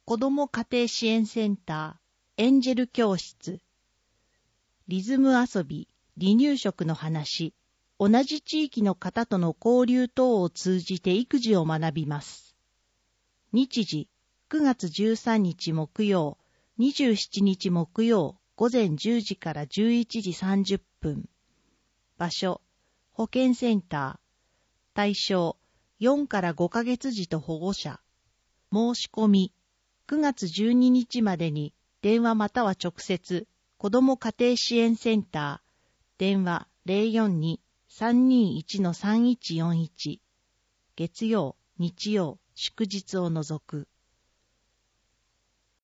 子ども家庭支援センター、エンジェル教室、リズム遊び、離乳食の話、同じ地域の方との交流等を通じて育児を学びます。日時、9月13日木曜、27日木曜、午前10時から11時30分。場所、保健センター。対象、4から5ヶ月児と保護者。申し込み、9月12日までに電話または直接、子ども家庭支援センター、電話042-321-3141。月曜、日曜、祝日を除く。